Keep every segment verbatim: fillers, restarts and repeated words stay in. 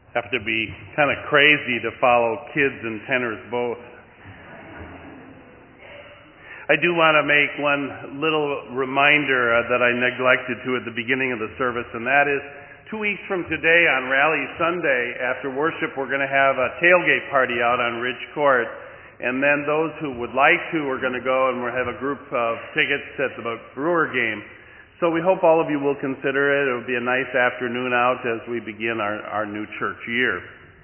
Have to be kind of crazy to follow kids and tenors both. I do want to make one little reminder uh, that I neglected to at the beginning of the service, and that is two weeks from today on Rally Sunday, after worship, we're going to have a tailgate party out on Ridge Court. And then those who would like to are going to go and we'll have a group of tickets at the Brewer game. So we hope all of you will consider it. It will be a nice afternoon out as we begin our, our new church year.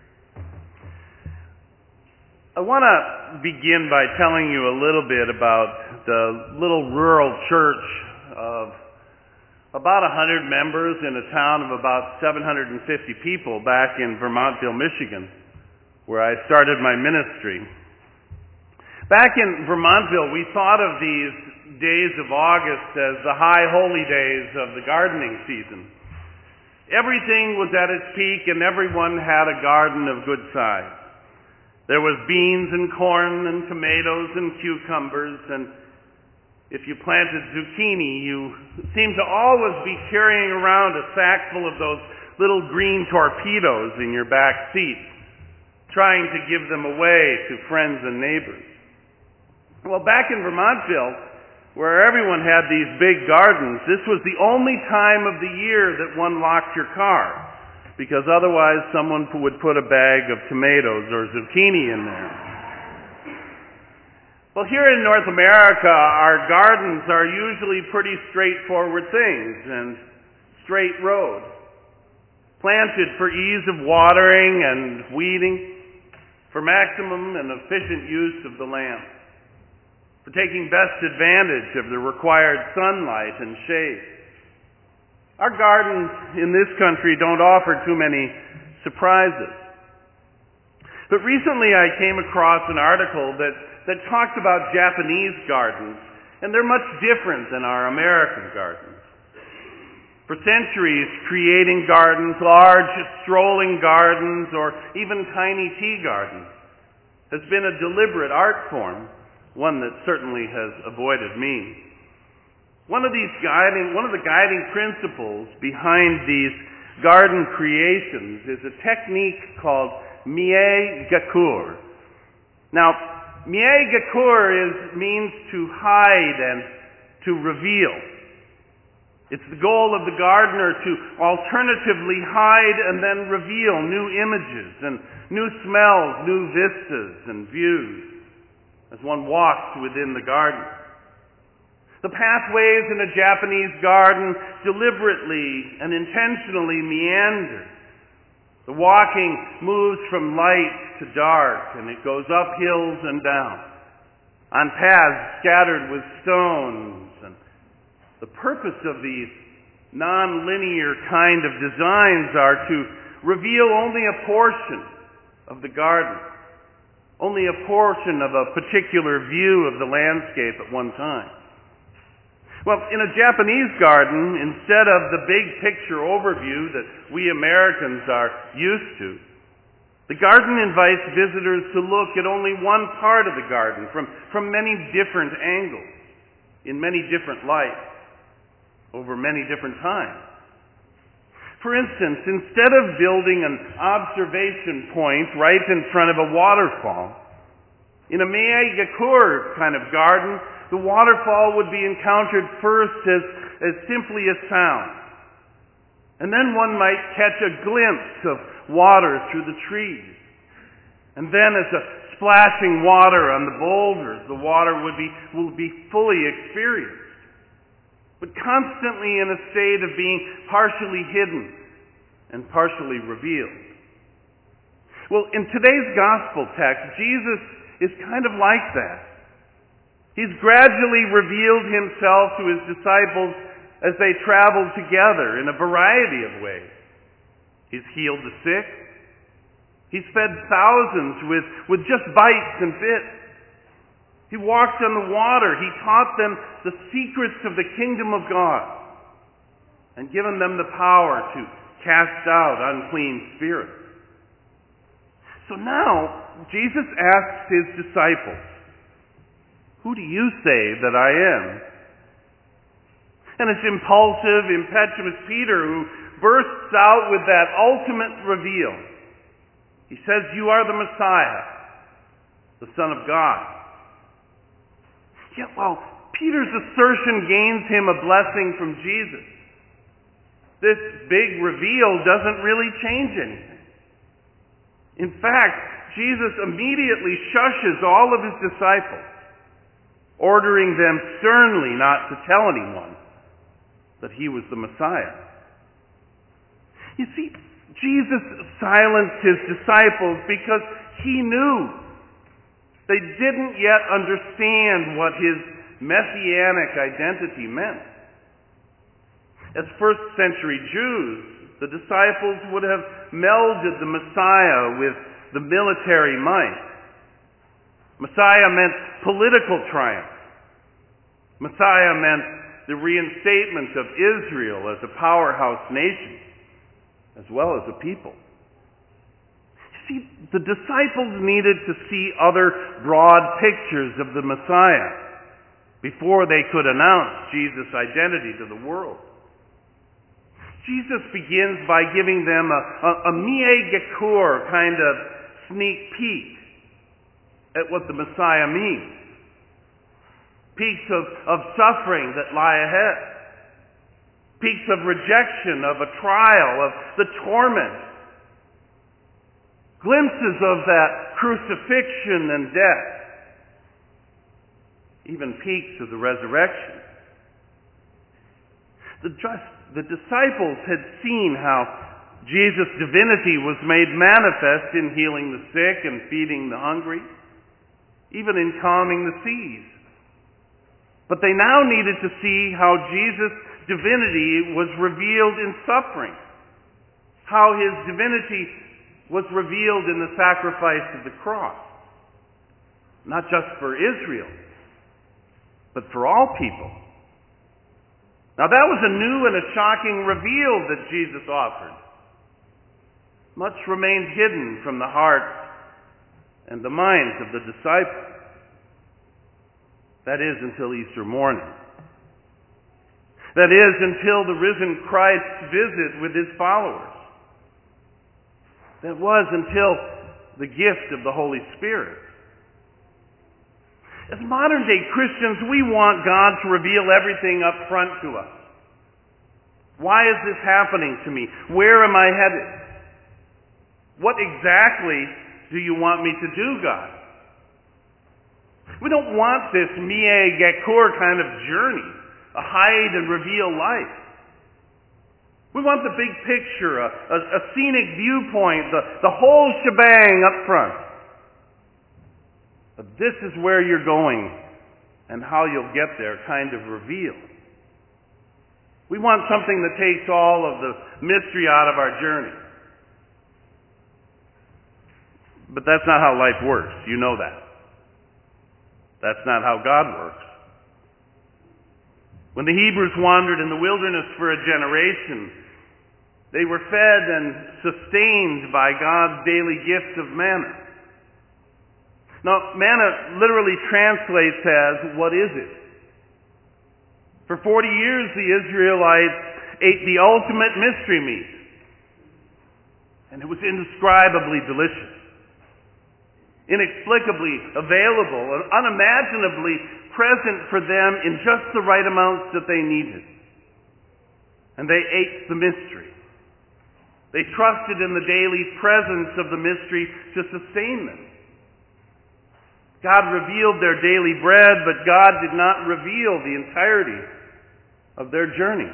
I want to begin by telling you a little bit about the little rural church of about one hundred members in a town of about seven hundred fifty people back in Vermontville, Michigan, where I started my ministry. Back in Vermontville, we thought of these days of August as the high holy days of the gardening season. Everything was at its peak and everyone had a garden of good size. There was beans and corn and tomatoes and cucumbers, and if you planted zucchini, you seemed to always be carrying around a sack full of those little green torpedoes in your back seat, trying to give them away to friends and neighbors. Well, back in Vermontville, where everyone had these big gardens, this was the only time of the year that one locked your car, because otherwise someone would put a bag of tomatoes or zucchini in there. Well, here in North America, our gardens are usually pretty straightforward things and straight roads, planted for ease of watering and weeding, for maximum and efficient use of the land, for taking best advantage of the required sunlight and shade. Our gardens in this country don't offer too many surprises. But recently I came across an article that, that talked about Japanese gardens, and they're much different than our American gardens. For centuries, creating gardens, large strolling gardens, or even tiny tea gardens, has been a deliberate art form, one that certainly has avoided me. One of these guiding, one of the guiding principles behind these garden creations is a technique called mie-gakur. Now, mie-gakur is means to hide and to reveal. It's the goal of the gardener to alternatively hide and then reveal new images and new smells, new vistas and views as one walks within the garden. The pathways in a Japanese garden deliberately and intentionally meander. The walking moves from light to dark, and it goes up hills and down, on paths scattered with stones. And the purpose of these non-linear kind of designs are to reveal only a portion of the garden, only a portion of a particular view of the landscape at one time. Well, in a Japanese garden, instead of the big picture overview that we Americans are used to, the garden invites visitors to look at only one part of the garden from, from many different angles, in many different lights, over many different times. For instance, instead of building an observation point right in front of a waterfall, in a mie-gakur kind of garden, the waterfall would be encountered first as, as simply a sound. And then one might catch a glimpse of water through the trees. And then as a splashing water on the boulders, the water would be, will be fully experienced, but constantly in a state of being partially hidden and partially revealed. Well, in today's gospel text, Jesus is kind of like that. He's gradually revealed himself to his disciples as they traveled together in a variety of ways. He's healed the sick. He's fed thousands with, with just bites and bits. He walked on the water. He taught them the secrets of the kingdom of God and given them the power to cast out unclean spirits. So now, Jesus asks his disciples, "Who do you say that I am?" And it's impulsive, impetuous Peter who bursts out with that ultimate reveal. He says, "You are the Messiah, the Son of God." Yet while Peter's assertion gains him a blessing from Jesus, this big reveal doesn't really change anything. In fact, Jesus immediately shushes all of his disciples, ordering them sternly not to tell anyone that he was the Messiah. You see, Jesus silenced his disciples because he knew they didn't yet understand what his messianic identity meant. As first century Jews, the disciples would have melded the Messiah with the military might. Messiah meant political triumph. Messiah meant the reinstatement of Israel as a powerhouse nation, as well as a people. See, the disciples needed to see other broad pictures of the Messiah before they could announce Jesus' identity to the world. Jesus begins by giving them a, a, a mie gekur kind of sneak peek at what the Messiah means. Peaks of, of suffering that lie ahead. Peaks of rejection, of a trial, of the torment. Glimpses of that crucifixion and death. Even peaks of the resurrection. The, just, the disciples had seen how Jesus' divinity was made manifest in healing the sick and feeding the hungry, even in calming the seas. But they now needed to see how Jesus' divinity was revealed in suffering, how his divinity was revealed in the sacrifice of the cross, not just for Israel, but for all people. Now that was a new and a shocking reveal that Jesus offered. Much remained hidden from the hearts and the minds of the disciples. That is, until Easter morning. That is, until the risen Christ's visit with his followers. That was until the gift of the Holy Spirit. As modern-day Christians, we want God to reveal everything up front to us. Why is this happening to me? Where am I headed? What exactly do you want me to do, God? We don't want this mie gekur kind of journey, a hide and reveal life. We want the big picture, a, a, a scenic viewpoint, the, the whole shebang up front. But this is where you're going and how you'll get there kind of reveal. We want something that takes all of the mystery out of our journey. But that's not how life works. You know that. That's not how God works. When the Hebrews wandered in the wilderness for a generation, they were fed and sustained by God's daily gift of manna. Now, manna literally translates as, what is it? For forty years, the Israelites ate the ultimate mystery meat. And it was indescribably delicious. Inexplicably available and unimaginably present for them in just the right amounts that they needed. And they ate the mystery. They trusted in the daily presence of the mystery to sustain them. God revealed their daily bread, but God did not reveal the entirety of their journey.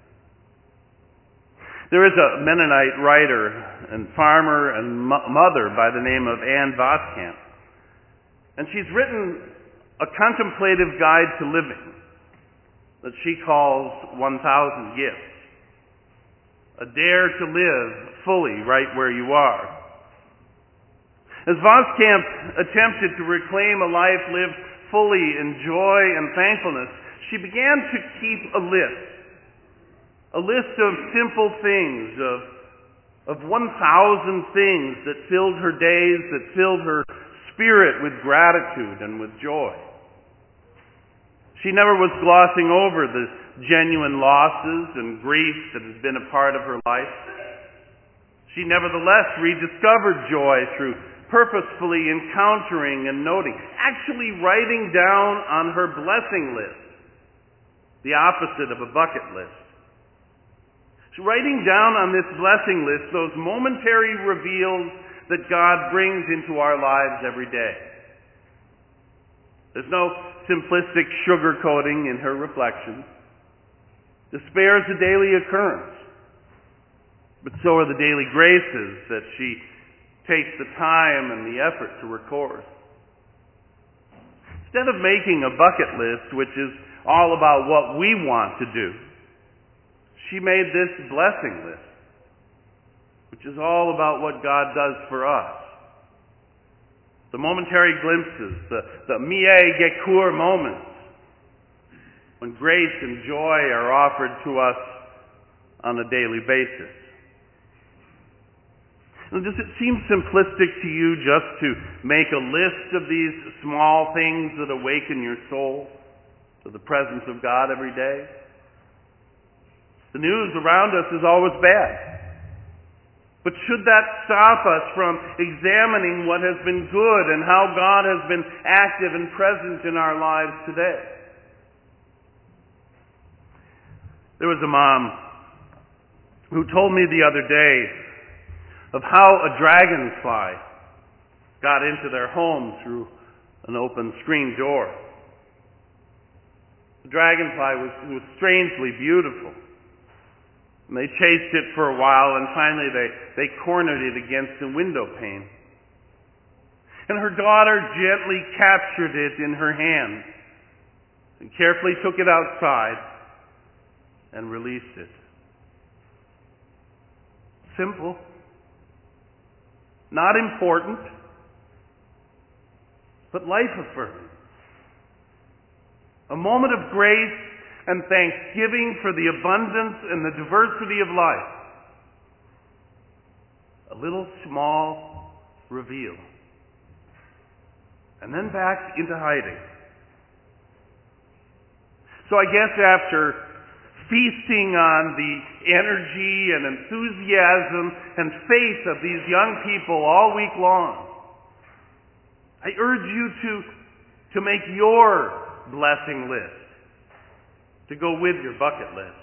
There is a Mennonite writer and farmer and mo- mother by the name of Anne Voskamp. And she's written a contemplative guide to living that she calls one thousand Gifts. A dare to live fully right where you are. As Voskamp attempted to reclaim a life lived fully in joy and thankfulness, she began to keep a list. A list of simple things, of, of one thousand things that filled her days, that filled her spirit with gratitude and with joy. She never was glossing over the genuine losses and grief that has been a part of her life. She She nevertheless rediscovered joy through purposefully encountering and noting, actually writing down on her blessing list, the opposite of a bucket list. She's writing down on this blessing list those momentary reveals that God brings into our lives every day. There's no simplistic sugarcoating in her reflections. Despair is a daily occurrence, but so are the daily graces that she takes the time and the effort to record. Instead of making a bucket list, which is all about what we want to do, she made this blessing list, which is all about what God does for us. The momentary glimpses, the, the miei gekur moments, when grace and joy are offered to us on a daily basis. Now, does it seem simplistic to you just to make a list of these small things that awaken your soul to the presence of God every day? The news around us is always bad. But should that stop us from examining what has been good and how God has been active and present in our lives today? There was a mom who told me the other day of how a dragonfly got into their home through an open screen door. The dragonfly was, was strangely beautiful. And they chased it for a while, and finally they, they cornered it against a window pane. And her daughter gently captured it in her hand and carefully took it outside and released it. Simple. Not important, but life-affirming. A moment of grace and thanksgiving for the abundance and the diversity of life. A little small reveal. And then back into hiding. So I guess after feasting on the energy and enthusiasm and faith of these young people all week long, I urge you to, to make your blessing list to go with your bucket list.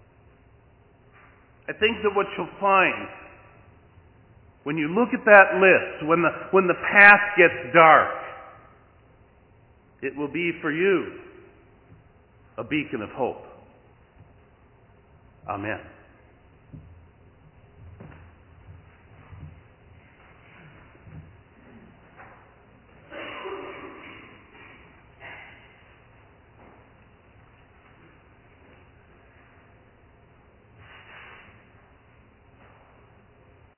I think that what you'll find when you look at that list, when the, when the path gets dark, it will be for you a beacon of hope. Amen.